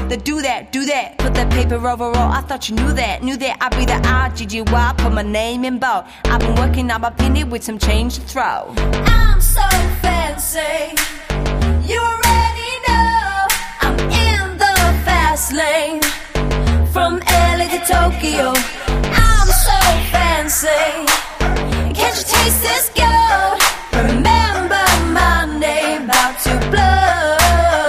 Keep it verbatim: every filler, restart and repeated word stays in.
the do that, do that. Put that paper overall, I thought you knew that. Knew that I'd be the I G G Y, put my name in bold. I've been working on my penny with some change to throw. I'm so fancy, you already know. I'm in the fast lane, from L A to Tokyo.